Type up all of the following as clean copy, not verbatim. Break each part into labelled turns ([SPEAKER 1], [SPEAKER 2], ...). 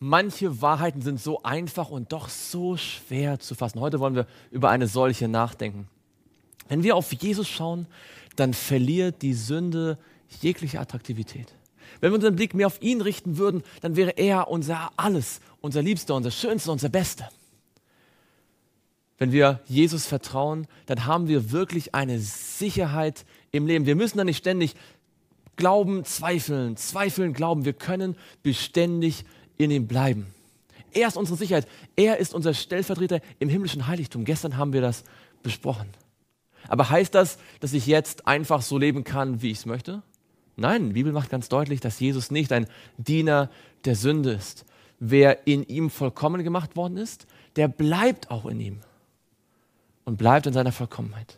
[SPEAKER 1] manche Wahrheiten sind so einfach und doch so schwer zu fassen. Heute wollen wir über eine solche nachdenken. Wenn wir auf Jesus schauen, dann verliert die Sünde jegliche Attraktivität. Wenn wir unseren Blick mehr auf ihn richten würden, dann wäre er unser Alles, unser Liebster, unser Schönster, unser Bester. Wenn wir Jesus vertrauen, dann haben wir wirklich eine Sicherheit im Leben. Wir müssen dann nicht ständig glauben, zweifeln, glauben. Wir können beständig in ihm bleiben. Er ist unsere Sicherheit. Er ist unser Stellvertreter im himmlischen Heiligtum. Gestern haben wir das besprochen. Aber heißt das, dass ich jetzt einfach so leben kann, wie ich es möchte? Nein, die Bibel macht ganz deutlich, dass Jesus nicht ein Diener der Sünde ist. Wer in ihm vollkommen gemacht worden ist, der bleibt auch in ihm und bleibt in seiner Vollkommenheit.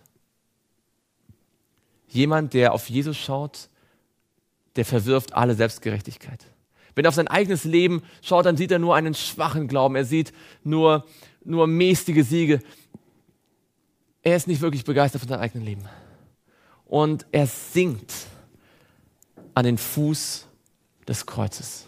[SPEAKER 1] Jemand, der auf Jesus schaut, der verwirft alle Selbstgerechtigkeit. Wenn er auf sein eigenes Leben schaut, dann sieht er nur einen schwachen Glauben. Er sieht nur mäßige Siege. Er ist nicht wirklich begeistert von seinem eigenen Leben. Und er sinkt an den Fuß des Kreuzes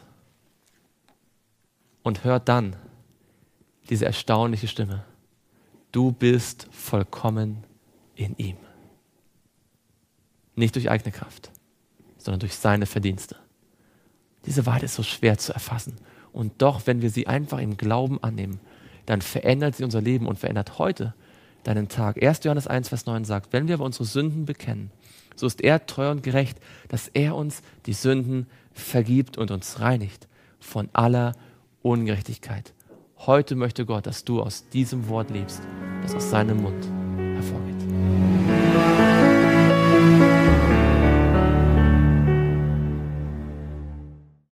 [SPEAKER 1] und hört dann diese erstaunliche Stimme. Du bist vollkommen in ihm. Nicht durch eigene Kraft, sondern durch seine Verdienste. Diese Wahrheit ist so schwer zu erfassen. Und doch, wenn wir sie einfach im Glauben annehmen, dann verändert sie unser Leben und verändert heute deinen Tag. 1. Johannes 1, Vers 9 sagt, wenn wir aber unsere Sünden bekennen, so ist er treu und gerecht, dass er uns die Sünden vergibt und uns reinigt von aller Ungerechtigkeit. Heute möchte Gott, dass du aus diesem Wort lebst, das aus seinem Mund hervorgeht.